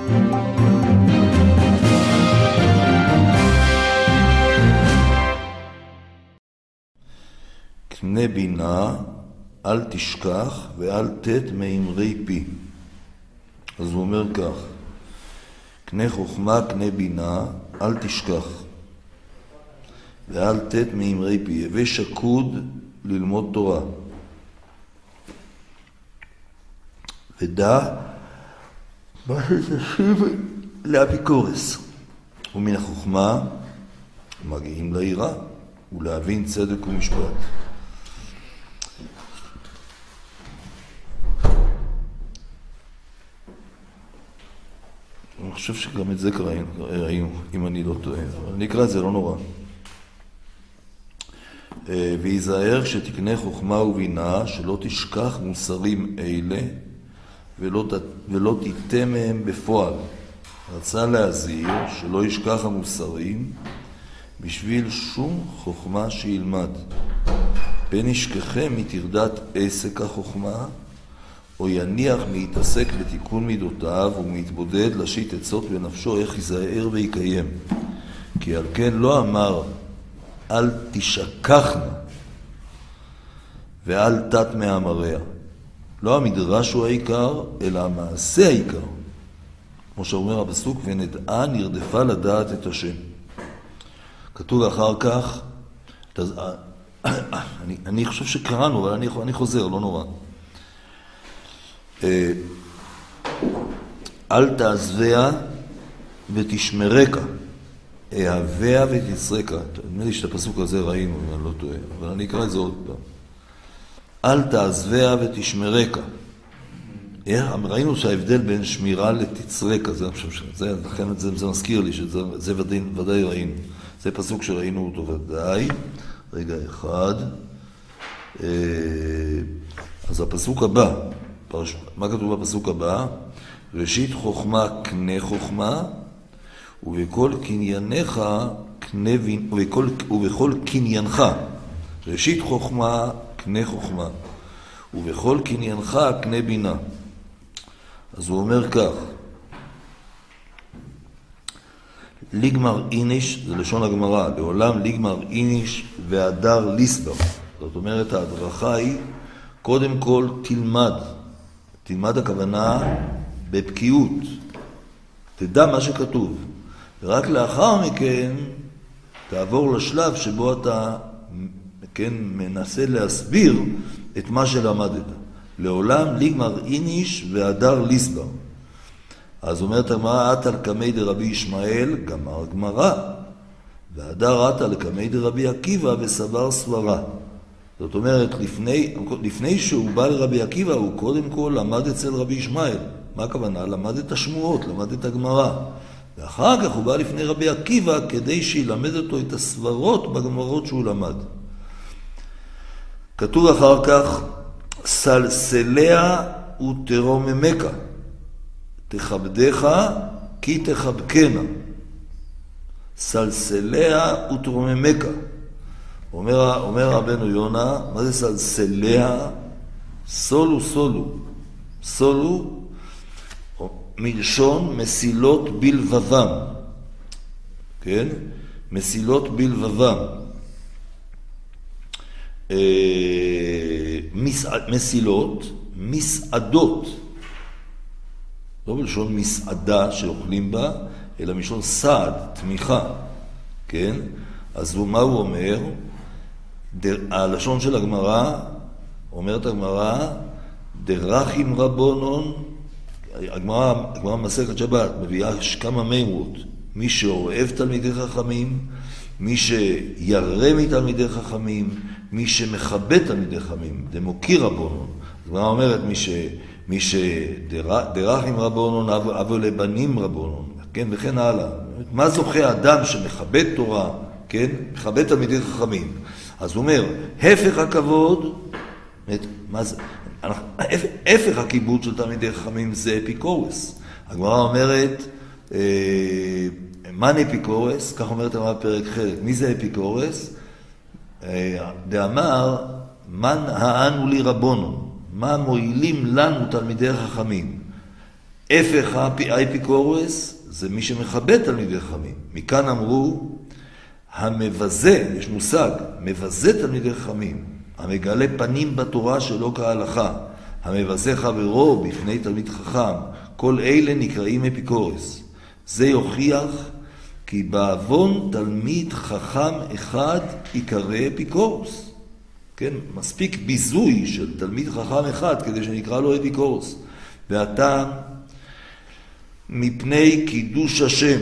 קנה בינה, אל תשכח ואל תת מאמרי פי. אז הוא אומר כך, קנה חוכמה, קנה בינה, אל תשכח ואל תת מאמרי פי. הווה שקוד ללמוד תורה. ודע מה שתשיב לאפיקורס. ומן החוכמה מגיעים ליראה ולהבין צדק ומשפט. אני חושב שגם את זה ראינו, אם אני לא טועה. אבל נקרא את זה, לא נורא. ויזהר שתקנה חוכמה ובינה, שלא תשכח מוסרים אלה, ולא תיתה מהם בפועל. רצה להזהיר שלא ישכח המוסרים, בשביל שום חוכמה שילמד. פן ישכחם מתרדת עסק החוכמה, או יניח להתעסק בתיקון מידותיו ומתבודד להשית עצות בנפשו איך יזהר ויקיים. כי על כן לא אמר אל תשכחנה ואל תת מאמריה. לא המדרש הוא העיקר, אלא המעשה העיקר. כמו שאומר הפסוק, ונדעה נרדפה לדעת את השם. כתוב אחר כך, אני חושב שקראנו, אבל אני חוזר, לא נורא. אל תעזביה ותשמרקה, אהביה ותצרקה. נדמה לי שאת הפסוק הזה ראינו, אם אני לא טועה, אבל אני אקרא את זה עוד פעם. אל תעזביה ותשמרקה. ראינו שההבדל בין שמירה לתצרקה, לכן זה מזכיר לי שזה ודאי ראינו. זה פסוק שראינו אותו ודאי. רגע אחד. אז הפסוק הבא, מה כתוב בפסוק הבא? ראשית חוכמה קנה חוכמה, ובכל קנייניך קנה בינה, ובכל קניינך. ראשית חוכמה קנה חוכמה, ובכל קניינך קנה בינה. אז הוא אומר כך, ליגמר איניש, זה לשון הגמרא, לעולם ליגמר איניש והדר ליסבר. זאת אומרת, ההדרכה היא, קודם כל תלמד הכוונה בבקיאות, תדע מה שכתוב, ורק לאחר מכן תעבור לשלב שבו אתה מנסה להסביר את מה שלמדת. לעולם ליגמר איניש והדר ליסבר. אז אומרת הגמרא, עתה לקמי דרבי ישמעאל, גמר גמרא, והדר עתה לקמי דרבי עקיבא וסבר סברה. זאת אומרת, לפני שהוא בא לרבי עקיבא, הוא קודם כל למד אצל רבי ישמעאל. מה הכוונה? למד את השמועות, למד את הגמרא. ואחר כך הוא בא לפני רבי עקיבא כדי שילמד אותו את הסברות בגמרות שהוא למד. כתוב אחר כך, סלסליה ותרוממך, תכבדך כי תחבקנה. סלסליה ותרוממך. אומר רבנו יונה, מה זה סלסליה? סולו. סולו מלשון מסילות בלבבם. כן? מסילות בלבבם. מסילות, מסעדות. לא בלשון מסעדה שאוכלים בה, אלא מלשון סעד, תמיכה. כן? אז מה הוא אומר? הלשון של הגמרא, אומרת הגמרא, דרכים רבונון, הגמרא מסכת שבת, מביאה כמה מימרות, מי שאוהב תלמידי חכמים, מי שירא מתלמידי חכמים, מי שמכבד תלמידי חכמים, דמוקיר רבונון. הגמרא אומרת, מי שדרכים רבונון, אבו לבנים רבונון, כן, וכן הלאה. מה זוכה אדם שמכבד תורה, כן, מכבד תלמידי חכמים? אז הוא אומר, הפך הכבוד, הפך הכיבוד של תלמידי חכמים זה אפיקורס. הגמרא אומרת, מן אפיקורס, כך אומרת הגמרא בפרק חלק, מי זה אפיקורס? דאמר, מן האנו לי רבונון, מה מועילים לנו תלמידי חכמים? הפך האפיקורס זה מי שמכבד תלמידי חכמים. מכאן אמרו, המבזה, יש מושג, מבזה תלמידי חכמים, המגלה פנים בתורה שלא כהלכה, המבזה חברו בפני תלמיד חכם, כל אלה נקראים אפיקורס. זה יוכיח כי בעוון תלמיד חכם אחד יקרא אפיקורס. כן, מספיק ביזוי של תלמיד חכם אחד כדי שנקרא לו אפיקורס. והטעם מפני קידוש השם,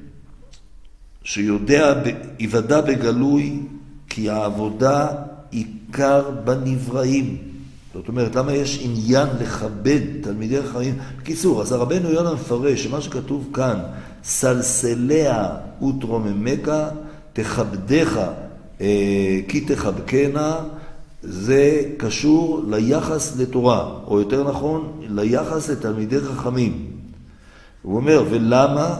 שיוודע בגלוי כי העבודה עיקר בנבראים. זאת אומרת, למה יש עניין לכבד תלמידי חכמים? בקיצור, אז הרבנו יונה מפרש שמה שכתוב כאן, סלסליה ותרוממך, תכבדך כי תחבקנה, זה קשור ליחס לתורה, או יותר נכון, ליחס לתלמידי חכמים. הוא אומר, ולמה?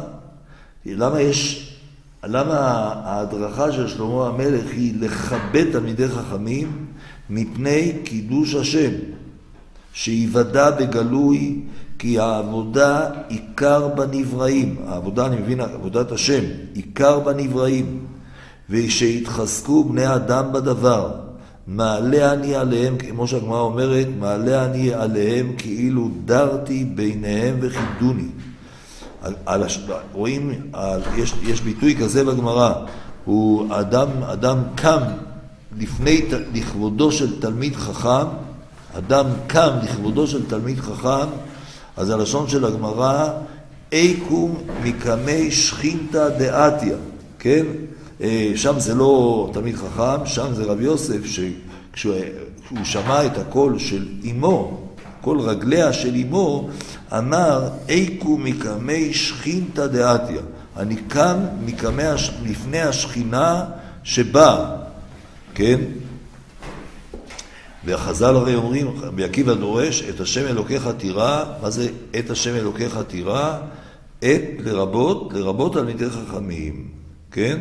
למה ההדרכה של שלמה המלך היא לכבד תלמידי חכמים? מפני קידוש השם, שיוודע בגלוי כי העבודה עיקר בנבראים. העבודה, אני מבין, עבודת השם, עיקר בנבראים, ושיתחזקו בני אדם בדבר. מעלה אני עליהם, כמו שהגמרא אומרת, מעלה אני עליהם כאילו דרתי ביניהם וכיבדוני. רואים, יש ביטוי כזה בגמרא, הוא אדם קם לכבודו של תלמיד חכם, אדם קם לכבודו של תלמיד חכם, אז הלשון של הגמרא, איקום מקמי שכינתא דעתיה, כן? שם זה לא תלמיד חכם, שם זה רב יוסף, שכשהוא שמע את הקול של אמו, כל רגליה של אמו, אמר, איקום מקמי שכינתא דעתיה. אני קם לפני השכינה שבא, כן? והחז"ל הרי אומרים, בעקיבא דורש, את השם אלוקיך תירא. מה זה את השם אלוקיך תירא? את לרבות תלמידי חכמים, כן?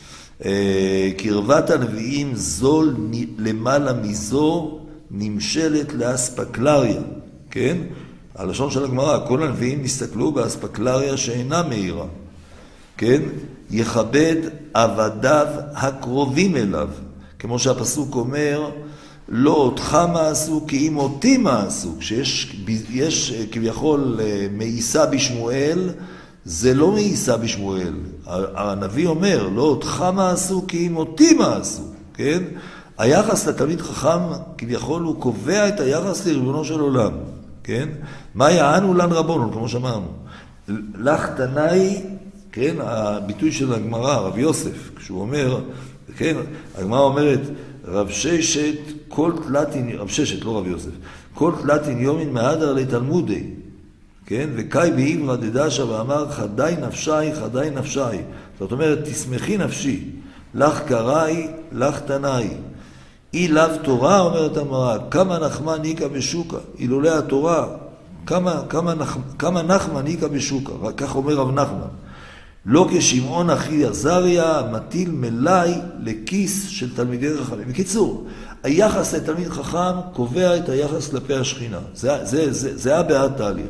קרבת הנביאים זול למעלה מזו נמשלת לאספקלריה, כן? הלשון של הגמרא, כל הנביאים הסתכלו באספקלריה שאינה מהירה, כן? יכבד עבדיו הקרובים אליו, כמו שהפסוק אומר, לא אותך מעשו כי אם אותי מעשו. כשיש כביכול מאיסה בשמואל, זה לא מאיסה בשמואל. הנביא אומר, לא אותך מעשו כי אם אותי מעשו, כן? היחס לתלמיד חכם כביכול הוא קובע את היחס לריבונו של עולם, כן? מה יענו לן רבונו, כמו שאמרנו. לך תנאי, כן? הביטוי של הגמרא, רב יוסף, כשהוא אומר, כן? הגמרא אומרת, רב ששת, כל תלתין, רב ששת, לא רב יוסף, כל תלתין יומין מהדר לתלמודי, כן? וקאי באימרא דדשא ואמר, חדי נפשי. זאת אומרת, תשמחי נפשי, לך קראי, לך תנאי. אי לאו תורה, אומרת המראה, כמה נחמה ניקה בשוקה, אילולי התורה, כמה נחמה ניקה בשוקה, רק כך אומר רב נחמן. לא כשמעון אחי עזריה, מטיל מלאי לכיס של תלמידי חכמים. בקיצור, היחס לתלמיד חכם קובע את היחס כלפי השכינה. זה הבעת תעליה.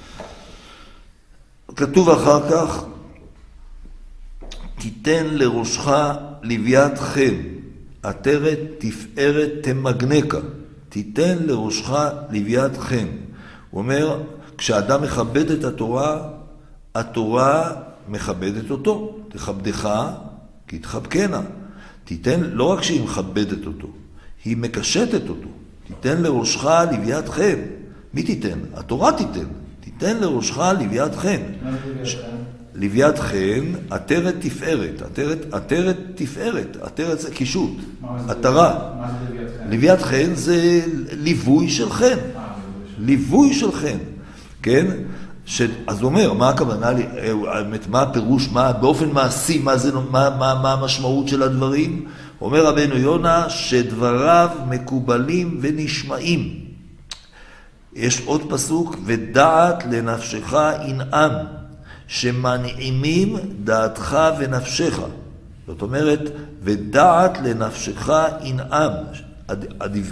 כתוב אחר כך, תיתן לראשך לוויית חן, עטרת תפארת תמגנקה. תיתן לראשך לוויית חן. הוא אומר, כשאדם מכבד את התורה, התורה מכבדת אותו. תכבדך כי תחבקנה. תיתן, לא רק שהיא מכבדת אותו, היא מקשטת אותו. תיתן לראשך לוויית חן. מי תיתן? התורה תיתן. תיתן לראשך לוויית חן. לוויית חן, עטרת תפארת. עטרת תפארת. עטרת זה קישוט. עטרה. לוויית חן זה ליווי של חן. ליווי של חן. כן? אז הוא אומר, מה הכוונה, מה הפירוש, באופן מעשי, מה המשמעות של הדברים? אומר רבנו יונה, שדבריו מקובלים ונשמעים. יש עוד פסוק, ודעת לנפשך ינעם, שמנעימים דעתך ונפשך. זאת אומרת, ודעת לנפשך ינעם.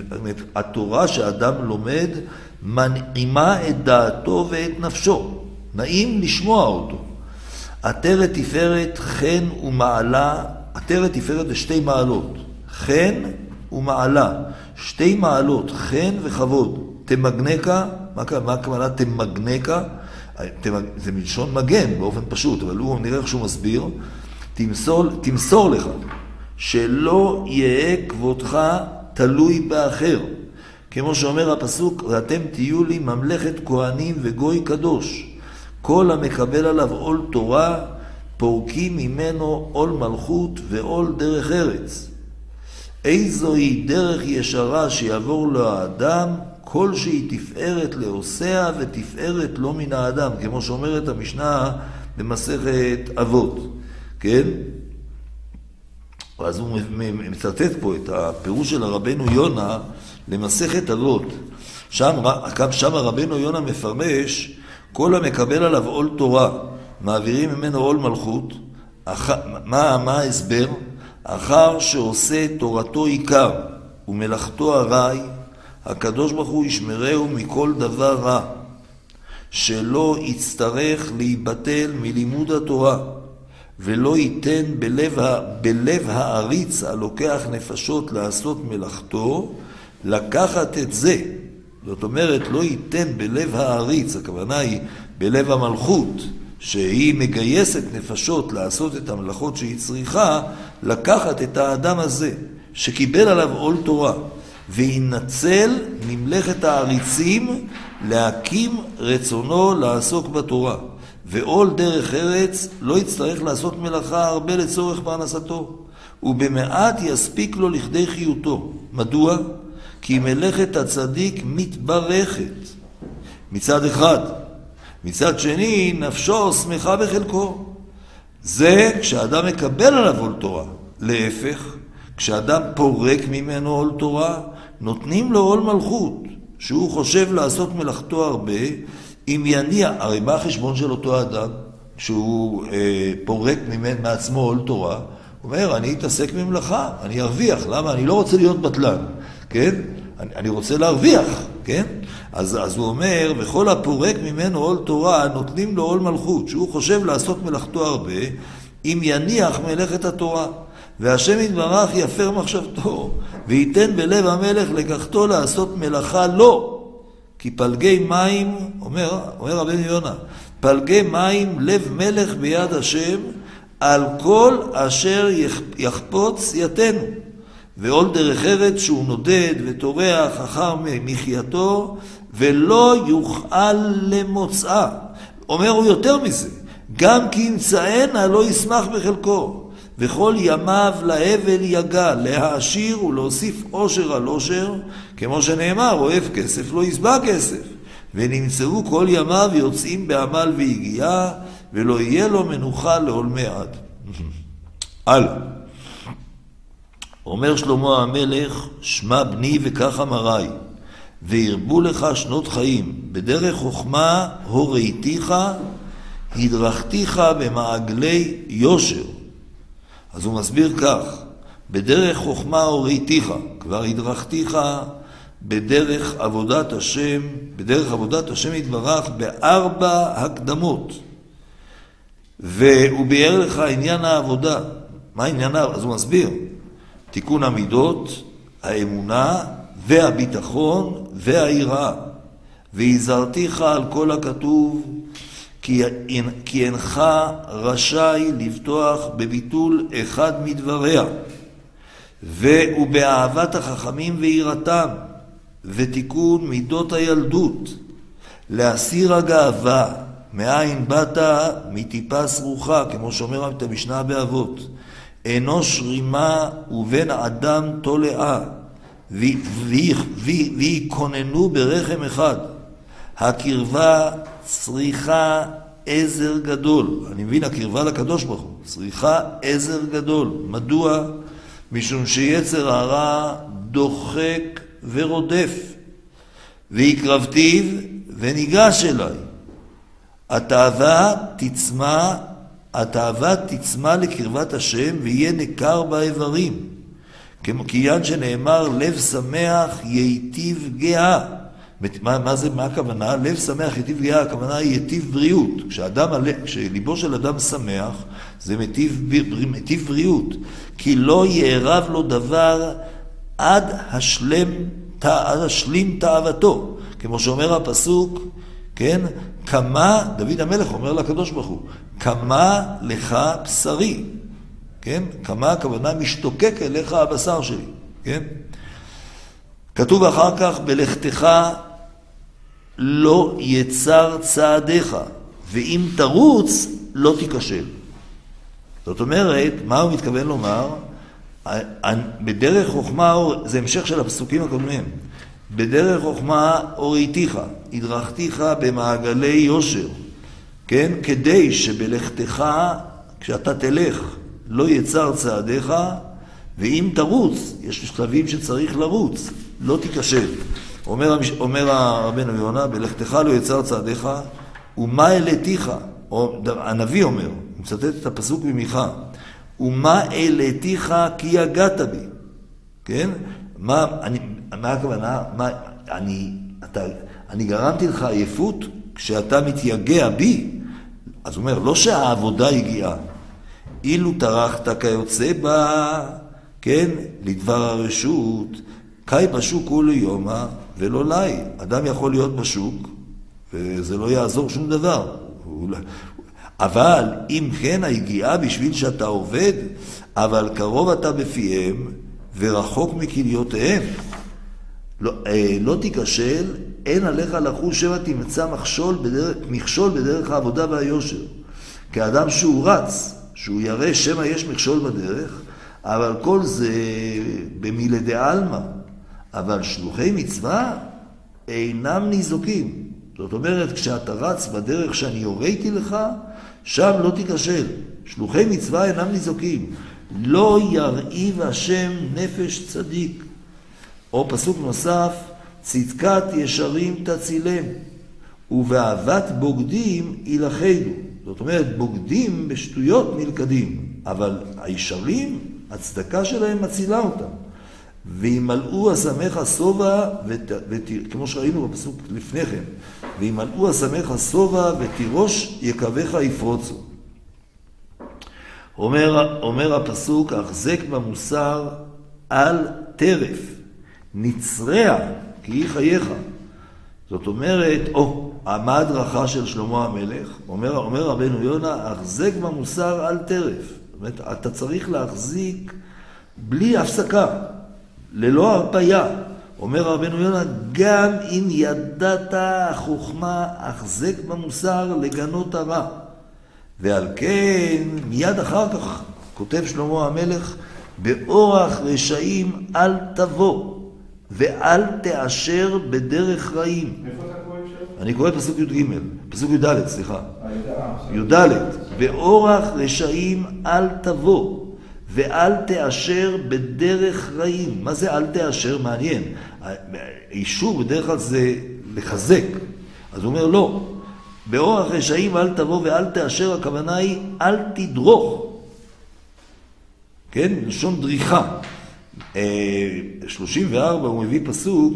התורה שאדם לומד מנעימה את דעתו ואת נפשו. נעים לשמוע אותו. עטרת תפארת חן ומעלה, עטרת תפארת זה שתי מעלות, חן ומעלה, שתי מעלות, חן וכבוד. תמגנקה, מה הכוונה תמגנקה? זה מלשון מגן באופן פשוט, אבל הוא נראה איך שהוא מסביר. תמסור לך שלא יהיה כבודך תלוי באחר. כמו שאומר הפסוק, ואתם תהיו לי ממלכת כהנים וגוי קדוש. כל המקבל עליו עול תורה, פורקים ממנו עול מלכות ועול דרך ארץ. איזוהי דרך ישרה שיעבור לו האדם, כל שהיא תפארת לעושיה ותפארת לא מן האדם, כמו שאומרת המשנה במסכת אבות. כן? אז הוא מצטט פה את הפירוש של הרבנו יונה למסכת אבות. שם הרבנו יונה מפרש, כל המקבל עליו עול תורה, מעבירים ממנו עול מלכות. מה ההסבר? אחר שעושה תורתו עיקר ומלאכתו הרי, הקדוש ברוך הוא ישמרהו מכל דבר רע, שלא יצטרך להיבטל מלימוד התורה, ולא ייתן בלב העריץ הלוקח נפשות לעשות מלאכתו, לקחת את זה. זאת אומרת, לא ייתן בלב העריץ, הכוונה היא בלב המלכות, שהיא מגייסת נפשות לעשות את המלאכות שהיא צריכה, לקחת את האדם הזה, שקיבל עליו עול תורה, וינצל ממלכת העריצים להקים רצונו לעסוק בתורה. ועול דרך ארץ לא יצטרך לעשות מלאכה הרבה לצורך פרנסתו, ובמעט יספיק לו לכדי חיותו. מדוע? כי מלאכת הצדיק מתברכת מצד אחד, מצד שני נפשו שמחה בחלקו. זה כשאדם מקבל עליו עול תורה. להפך, כשאדם פורק ממנו עול תורה, נותנים לו עול מלכות, שהוא חושב לעשות מלאכתו הרבה, אם יניע, הרי מה החשבון של אותו אדם, שהוא פורק מעצמו עול תורה, הוא אומר, אני אתעסק במלאכה, אני ארוויח, למה? אני לא רוצה להיות בטלן, כן? אני רוצה להרוויח, כן? אז הוא אומר, וכל הפורק ממנו עול תורה, נותנים לו עול מלכות, שהוא חושב לעשות מלאכתו הרבה, אם יניח מלאכת התורה. והשם יתברך יפר מחשבתו, וייתן בלב המלך לקחתו לעשות מלאכה לא. כי פלגי מים, אומר רבנו יונה, פלגי מים לב מלך ביד השם, על כל אשר יחפוץ יתנו. ועול דרך ארץ שהוא נודד וטורח אחר מחייתו, ולא יוכל למוצאה. אומר הוא יותר מזה, גם כי ימצאנה לא ישמח בחלקו. וכל ימיו להבל יגע, להעשיר ולהוסיף עושר על עושר, כמו שנאמר, אוהב כסף לא ישבע כסף. ונמצאו כל ימיו יוצאים בעמל והגיעה, ולא יהיה לו מנוחה לעולמי עד. הלאה. אומר שלמה המלך, שמע בני וכך אמרי, וירבו לך שנות חיים, בדרך חוכמה הוריתיך, הדרכתיך במעגלי יושר. אז הוא מסביר כך, בדרך חוכמה הוריתיך, כבר הדרכתיך בדרך עבודת השם, בדרך עבודת השם יתברך בארבע הקדמות. והוא ביאר לך עניין העבודה. מה עניין העבודה? אז הוא מסביר, תיקון המידות, האמונה והביטחון והיראה. והזהרתיך על כל הכתוב, כי אינך רשאי לבטוח בביטול אחד מדבריה, ובאהבת החכמים ויראתם, ותיקון מידות הילדות, להסיר הגאווה, מאין באת מטיפה סרוחה, כמו שאומר את המשנה באבות, אנוש רימה ובן אדם תולעה, ויקוננו ברחם אחד. הקרבה צריכה עזר גדול. אני מבין, הקרבה לקדוש ברוך הוא צריכה עזר גדול. מדוע? משום שיצר הרע דוחק ורודף, ויקרבתיו וניגש אליי. התאווה תצמא לקרבת השם, ויהיה נקר באיברים. כיוון שנאמר, לב שמח ייטיב גאה. מה הכוונה? לב שמח יטיב גאה, הכוונה היא יטיב בריאות. כשליבו של אדם שמח, זה מטיב בריאות. כי לא יערב לו דבר עד השלים תאוותו. כמו שאומר הפסוק, כן? כמה, דוד המלך אומר לקדוש ברוך הוא, כמה לך בשרי. כן? כמה הכוונה משתוקק אליך הבשר שלי. כן? כתוב אחר כך, בלכתך לא יצר צעדיך, ואם תרוץ לא תיכשל. זאת אומרת, מה הוא מתכוון לומר? בדרך חוכמה, זה המשך של הפסוקים הקודמים, בדרך חוכמה הוריתיך, הדרכתיך במעגלי יושר, כן? כדי שבלכתך, כשאתה תלך, לא יצר צעדיך, ואם תרוץ, יש שלבים שצריך לרוץ, לא תיכשל. אומר רבנו יונה, בלכתך לא יצר צעדיך, ומה העליתיך? הנביא אומר, הוא מצטט את הפסוק במיכה, ומה העליתיך כי יגעת בי. כן? מה הכוונה? אני גרמתי לך עייפות כשאתה מתייגע בי. אז הוא אומר, לא שהעבודה הגיעה, אילו טרחת כיוצא בה, כן, לדבר הרשות, קאי בשוק הוא ליומה ולא לי. אדם יכול להיות בשוק, וזה לא יעזור שום דבר. אבל אם כן היגיעה בשביל שאתה עובד, אבל קרוב אתה בפיהם ורחוק מכליותיהם. לא תיכשל, אין עליך לחוש שמא תמצא מכשול בדרך העבודה והיושר. כאדם שהוא רץ, שהוא יראה שמא יש מכשול בדרך, אבל כל זה במילי דעלמא. אבל שלוחי מצווה אינם ניזוקים. זאת אומרת, כשאתה רץ בדרך שאני הוריתי לך, שם לא תיכשל. שלוחי מצווה אינם ניזוקים. לא ירעיב השם נפש צדיק. או פסוק נוסף, צדקת ישרים תצילם, ובאהבת בוגדים ילכנו. זאת אומרת, בוגדים בשטויות נלכדים, אבל הישרים, הצדקה שלהם מצילה אותם. וימלאו השמח השובע, כמו שראינו בפסוק לפני כן, וימלאו השמח השובע ותירוש יקבך יפרוצו. אומר הפסוק, החזק במוסר על טרף, נצרע כי היא חייך. זאת אומרת, מה הדרכה של שלמה המלך? אומר רבנו יונה, החזק במוסר על טרף. זאת אומרת, אתה צריך להחזיק בלי הפסקה, ללא הרפיה. אומר רבנו יונה, גם אם ידעת החוכמה, החזק במוסר לגנות הרע. ועל כן, מיד אחר כך, כותב שלמה המלך, באורח רשעים אל תבוא, ואל תאשר בדרך רעים. איפה אתה קורא שם? אני קורא פסוק י"ג, פסוק י"ד, סליחה. י"ד, באורח רשעים אל תבוא, ואל תאשר בדרך רעים. מה זה אל תאשר? מעניין. אישור בדרך כלל זה לחזק. אז הוא אומר לא. באורח רשעים אל תבוא ואל תאשר, הכוונה היא אל תדרוך. כן? לשון דריכה. 34 הוא מביא פסוק.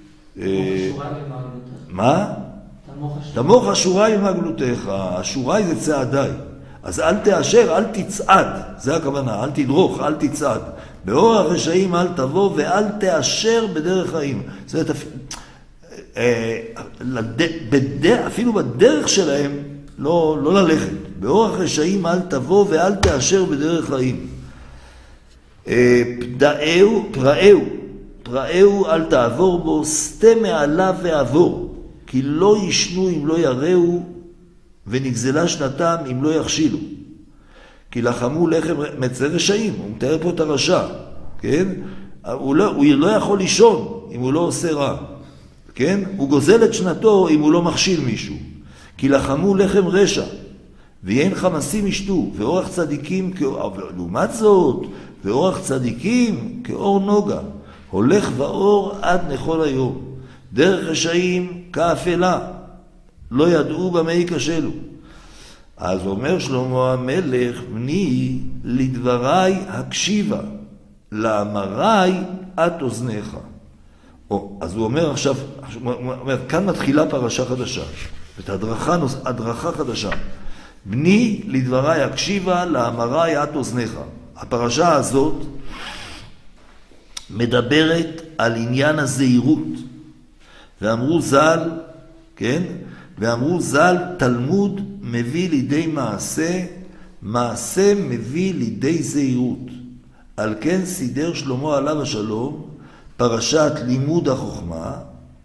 מה? תמוך השוריים במעגלותיך. השוריים זה צעדיי. אז אל תאשר, אל תצעד. זה הכוונה, אל תדרוך, אל תצעד. באורח רשעים אל תבוא ואל תאשר בדרך רעים. זאת אומרת, אפילו בדרך שלהם לא ללכת. באורח רשעים אל תבוא ואל תאשר בדרך רעים. פראהו אל תעבור בו, סטה מעליו ועבור, כי לא ישנו אם לא יראו, ונגזלה שנתם אם לא יכשילו. כי לחמו לחם מצא רשעים, הוא מתאר פה את הרשע, כן? הוא לא יכול לישון אם הוא לא עושה רע, כן? הוא גוזל את שנתו אם הוא לא מכשיל מישהו. כי לחמו לחם רשע, ואין חמסים ישתו, ואורח צדיקים, לעומת זאת, ואורח צדיקים כאור נוגה, הולך ואור עד לכל היום. דרך רשעים כאפלה, לא ידעו במה ייכשלו. אז אומר שלמה המלך, בני לדבריי הקשיבה, לאמריי את אוזניך. אז הוא אומר עכשיו, הוא אומר, כאן מתחילה פרשה חדשה, ואת הדרכה חדשה. בני לדבריי הקשיבה, לאמריי את אוזניך. הפרשה הזאת מדברת על עניין הזהירות. ואמרו ז"ל, כן? ואמרו ז"ל, תלמוד מביא לידי מעשה, מעשה מביא לידי זהירות. על כן סידר שלמה עליו השלום פרשת לימוד החוכמה,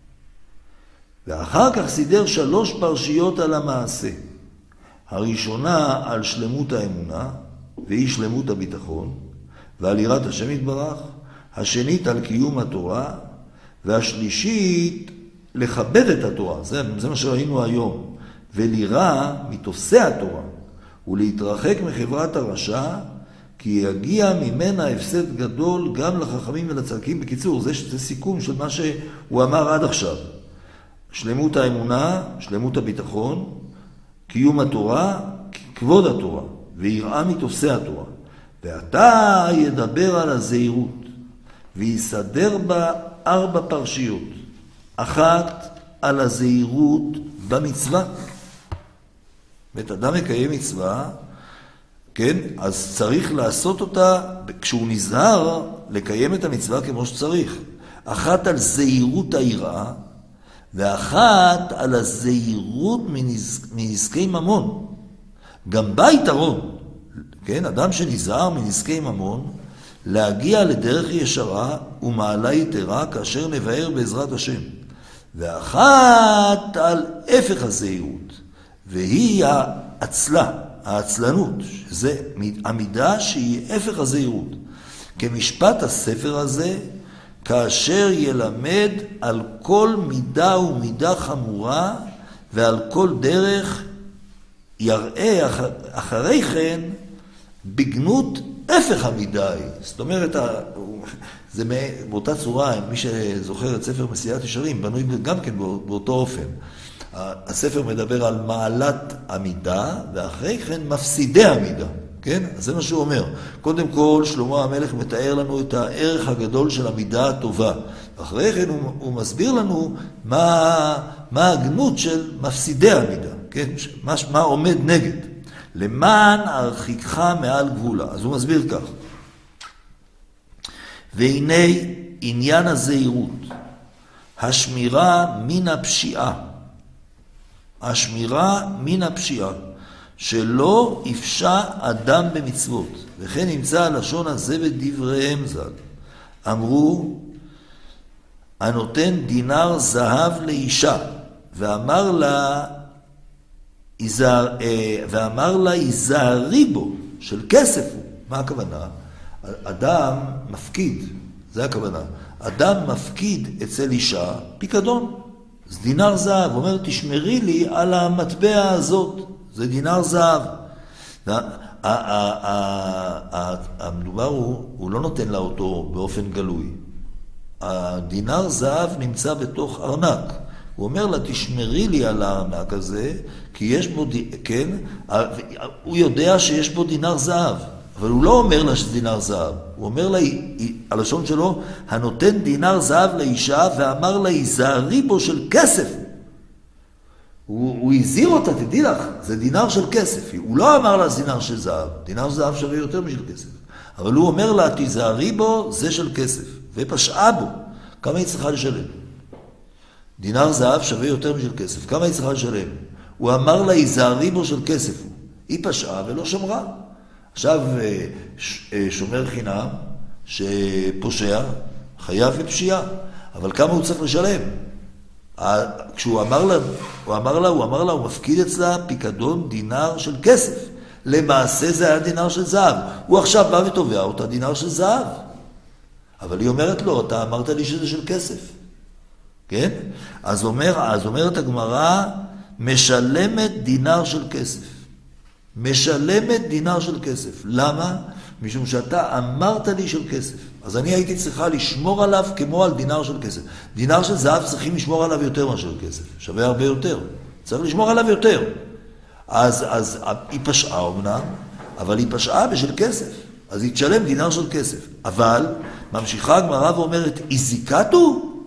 ואחר כך סידר 3 פרשיות על המעשה. הראשונה על שלמות האמונה, והיא שלמות הביטחון, ועל יראת השם יתברך. השנית על קיום התורה, והשלישית לכבד את התורה. זה מה שראינו היום. ולירא מתופסי התורה, ולהתרחק מחברת הרשע, כי יגיע ממנה הפסד גדול גם לחכמים ולצדקים. בקיצור, זה סיכום של מה שהוא אמר עד עכשיו. שלמות האמונה, שלמות הביטחון, קיום התורה, כבוד התורה, ויראה מתופסי התורה. ועתה ידבר על הזהירות, ויסדר בה 4 פרשיות. אחת על הזהירות במצווה. בית אדם מקיים מצווה, כן? אז צריך לעשות אותה, כשהוא נזהר, לקיים את המצווה כמו שצריך. אחת על זהירות היראה, ואחת על הזהירות מנזקי ממון. גם בה יתרון, כן? אדם שנזהר מנזקי ממון, להגיע לדרך ישרה ומעלה יתרה כאשר נבהר בעזרת השם. ואחת על הפך הזהירות, והיא העצלנות, שזה עמידה שהיא הפך הזהירות. כמשפט הספר הזה, כאשר ילמד על כל מידה ומידה חמורה, ועל כל דרך יראה אחרי כן בגנות הפך המידה. זאת אומרת, זה באותה צורה, מי שזוכר את ספר מסיעת ישרים, בנוי גם כן באותו אופן. הספר מדבר על מעלת המידה, ואחרי כן מפסידי המידה. כן? אז זה מה שהוא אומר. קודם כל, שלמה המלך מתאר לנו את הערך הגדול של המידה הטובה. אחרי כן הוא מסביר לנו מה הגנות של מפסידי המידה. כן? מה עומד נגד. למען הרחיקך מעל גבולה. אז הוא מסביר כך. והנה עניין הזהירות, השמירה מן הפשיעה. השמירה מן הפשיעה. שלא יפשע אדם במצוות. וכן נמצא הלשון הזה בדבריהם ז"ל. אמרו, הנותן דינר זהב לאישה, ואמר לה, יזהרי בו, של כסף הוא. מה הכוונה? אדם מפקיד, זה הכוונה. אדם מפקיד אצל אישה פיקדון. זה דינר זהב. הוא אומר, תשמרי לי על המטבע הזאת. זה דינר זהב. המדובר הוא לא נותן לה אותו באופן גלוי. הדינר זהב נמצא בתוך ארנק. הוא אומר לה, תשמרי לי על הארנק הזה, כי יש בו, כן, הוא יודע שיש בו דינר זהב, אבל הוא לא אומר לה שזה דינר זהב. הוא אומר לה, הלשון שלו, הנותן דינר זהב לאישה, ואמר לה, יזהרי בו של כסף. הוא הזהיר אותה, תדעי לך, זה דינר של כסף. הוא לא אמר לה דינר של זהב. דינר זהב שווה יותר משל כסף. אבל הוא אומר לה, תיזהרי בו, זה של כסף. ופשעה בו. כמה היא צריכה לשלם? דינר זהב שווה יותר משל כסף. כמה היא צריכה לשלם? הוא אמר לה, היזהרי בו של כסף. היא פשעה ולא שמרה. עכשיו, שומר חינם, שפושע, חייב בפשיעה. אבל כמה הוא צריך לשלם? כשהוא אמר לה, הוא מפקיד אצלה פיקדון דינר של כסף. למעשה זה היה דינר של זהב. הוא עכשיו בא ותובע אותה דינר של זהב. אבל היא אומרת לו, אתה אמרת לי שזה של כסף. כן? אז אומרת הגמרא, משלמת דינר של כסף. משלמת דינר של כסף. למה? משום שאתה אמרת לי של כסף. אז אני הייתי צריכה לשמור עליו כמו על דינר של כסף. דינר של זהב צריכים לשמור עליו יותר מאשר כסף. שווה הרבה יותר. צריך לשמור עליו יותר. אז היא פשעה אמנם, אבל היא פשעה בשל כסף. אז היא תשלם דינר של כסף. אבל ממשיכה הגמרא ואומרת, איזיקתו?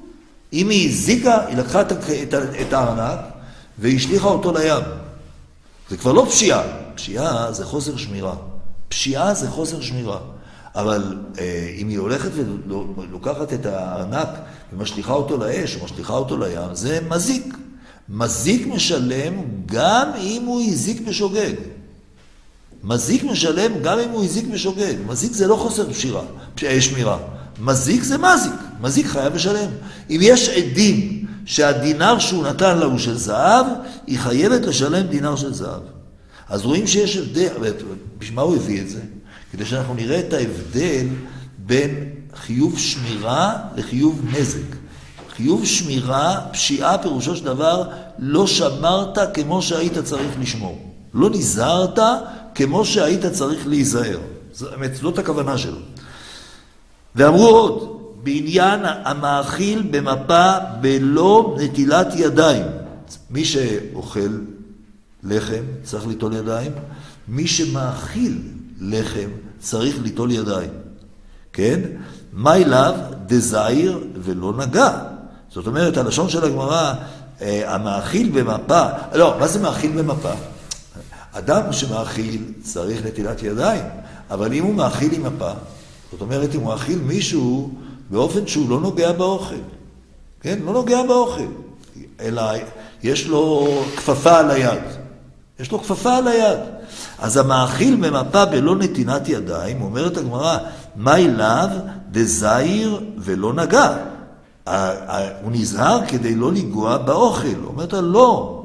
אם היא הזיקה, היא לקחה את הארנק והשליחה אותו לים. זה כבר לא פשיעה. פשיעה זה חוסר שמירה. פשיעה זה חוסר שמירה. אבל אם היא הולכת ולוקחת את הארנק ומשליחה אותו לאש או משליחה אותו לים, זה מזיק. מזיק משלם גם אם הוא הזיק בשוגג. מזיק משלם גם אם הוא הזיק בשוגג. מזיק זה לא חוסר שמירה. מזיק זה מזיק. מזיק חייב לשלם. אם יש עדים שהדינר שהוא נתן לה הוא של זהב, היא חייבת לשלם דינר של זהב. אז רואים שיש הבדל. בשביל מה הוא הביא את זה? כדי שאנחנו נראה את ההבדל בין חיוב שמירה לחיוב נזק. חיוב שמירה, פשיעה פירושו של דבר, לא שמרת כמו שהיית צריך לשמור. לא נזהרת כמו שהיית צריך להיזהר. זאת הכוונה שלו. ואמרו עוד, בעניין המאכיל במפה בלא נטילת ידיים. מי שאוכל לחם צריך ליטול ידיים, מי שמאכיל לחם צריך ליטול ידיים. כן? מה אליו דזעיר ולא נגע. זאת אומרת, הלשון של הגמרא, המאכיל במפה, לא, מה זה מאכיל במפה? אדם שמאכיל צריך נטילת ידיים, אבל אם הוא מאכיל עם מפה, זאת אומרת, אם הוא מאכיל מישהו באופן שהוא לא נוגע באוכל, כן? לא נוגע באוכל, אלא יש לו כפפה על היד. יש לו כפפה על היד. אז המאכיל במפה בלא נתינת ידיים, אומרת הגמרא, מה אליו דזעיר ולא נגע. הוא נזהר כדי לא לגוע באוכל. אומרת לה, לא,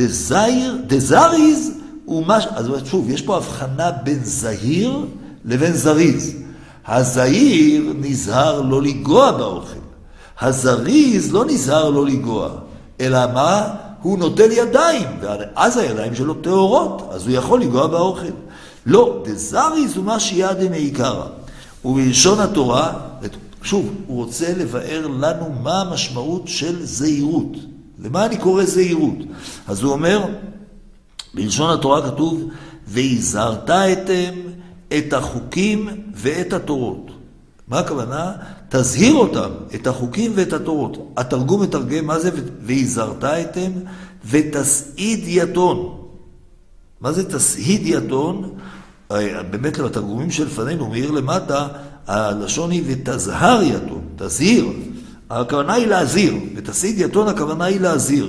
דזריז הוא משהו, אז שוב, יש פה הבחנה בין זהיר לבין זריז. הזהיר נזהר לא לגוע באוכל. הזריז לא נזהר לא לגוע. אלא מה? הוא נוטל ידיים, ואז הידיים שלו טהורות, אז הוא יכול לגוע באוכל. לא, דזריז הוא מה שיד מעיקרא. ובלשון התורה, שוב, הוא רוצה לבאר לנו מה המשמעות של זהירות. למה אני קורא זהירות? אז הוא אומר, בלשון התורה כתוב, והזהרתם את החוקים ואת התורות. מה הכוונה? תזהיר אותם, את החוקים ואת התורות. התרגום מתרגם, מה זה? והזהרתם ותסעיד יתון. מה זה תסעיד יתון? באמת לתרגומים שלפנינו, מאיר למטה, הלשון היא ותזהר יתון, תזהיר. הכוונה היא להזהיר, ותסעיד יתון הכוונה היא להזהיר,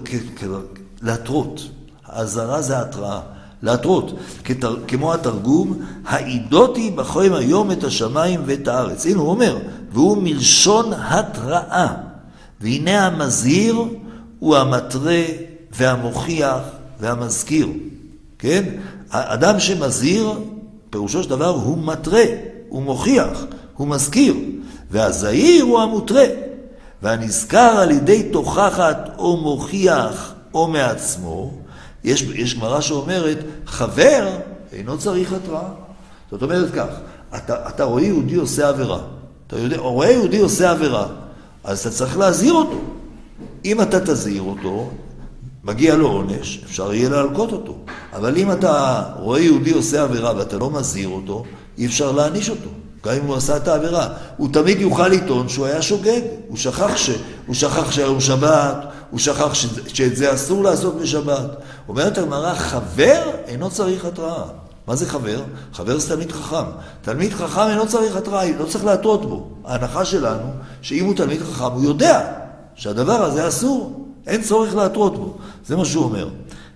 להתרות. ההזהרה זה ההתראה, להתרות. כמו התרגום, העידותי בכם היום את השמיים ואת הארץ. הנה הוא אומר, והוא מלשון התראה. והנה המזהיר הוא המתרה והמוכיח והמזכיר. כן? האדם שמזהיר, פירושו של דבר, הוא מתרה, הוא מוכיח, הוא מזכיר. והזהיר הוא המותרה. והנזכר על ידי תוכחת או מוכיח או מעצמו, יש גמרא שאומרת, חבר אינו צריך התראה. זאת אומרת כך, אתה רואה יהודי עושה עבירה. רואה יהודי עושה עבירה, אז אתה צריך להזהיר אותו. אם אתה תזהיר אותו, מגיע לו עונש, אפשר יהיה להלקות אותו. אבל אם אתה רואה יהודי עושה עבירה ואתה לא מזהיר אותו, אי אפשר להעניש אותו. גם אם הוא עשה את העבירה. הוא תמיד יוכל לטעון שהוא היה שוגג. הוא שכח שהיום שבת, הוא שכח שאת זה אסור לעשות בשבת. אומרת הגמרא, חבר אינו צריך התראה. מה זה חבר? חבר זה תלמיד חכם. תלמיד חכם אינו צריך התראה, לא צריך להטעות בו. ההנחה שלנו, שאם הוא תלמיד חכם, הוא יודע שהדבר הזה אסור. אין צורך להטעות בו. זה מה שהוא אומר.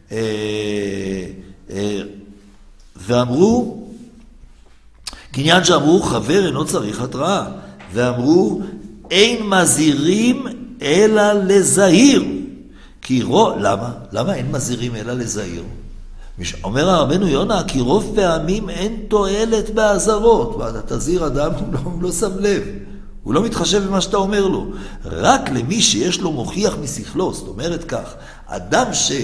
ואמרו, כעניין שאמרו, חבר אינו צריך התראה. ואמרו, אין מזהירים אלא לזהיר. למה? למה אין מזהירים אלא לזהיר? אומר הרבנו יונה, כי רוב פעמים אין תועלת באזהרות. ואתה תזהיר אדם, הוא לא שם לב. הוא לא מתחשב במה שאתה אומר לו. רק למי שיש לו מוכיח משכלו. זאת אומרת כך, אדם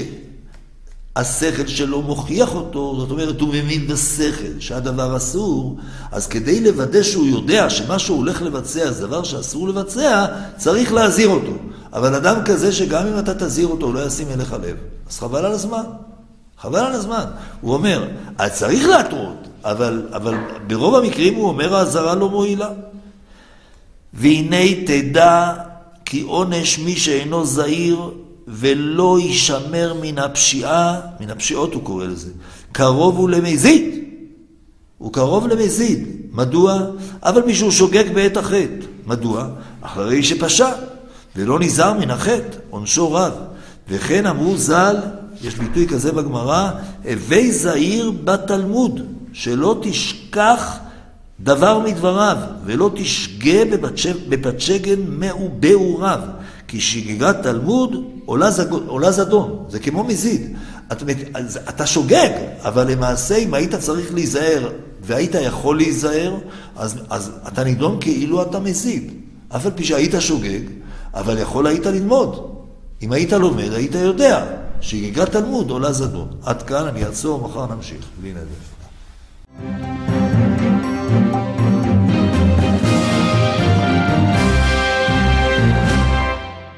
שהשכל שלו מוכיח אותו, זאת אומרת, הוא מבין בשכל שהדבר אסור, אז כדי לוודא שהוא יודע שמה שהוא הולך לבצע זה דבר שאסור לבצע, צריך להזהיר אותו. אבל אדם כזה שגם אם אתה תזהיר אותו, הוא לא ישים אליך לב. אז חבל על הזמן. חבל על הזמן. הוא אומר, צריך להתרות, אבל ברוב המקרים הוא אומר, ההזהרה לא מועילה. והנה תדע כי עונש מי שאינו זהיר ולא יישמר מן הפשיעה, מן הפשיעות הוא קורא לזה, קרוב הוא למזיד. הוא קרוב למזיד. מדוע? אבל מישהו שוגג בעת החטא. מדוע? אחרי שפשע ולא נזהר מן החטא, עונשו רב. וכן אמרו ז"ל, יש ביטוי כזה בגמרא, הווי זהיר בתלמוד, שלא תשכח דבר מדבריו, ולא תשגה בפתשגן מעובהו רב, כי שגגת תלמוד עולה זדון, זה כמו מזיד. אתה שוגג, אבל למעשה אם היית צריך להיזהר, והיית יכול להיזהר, אז אתה נידון כאילו אתה מזיד. אבל פי שהיית שוגג, אבל יכול היית ללמוד. אם היית לומד, היית יודע שגגת תלמוד עולה זדון. עד כאן אני אעצור, מחר נמשיך. בלי נדר.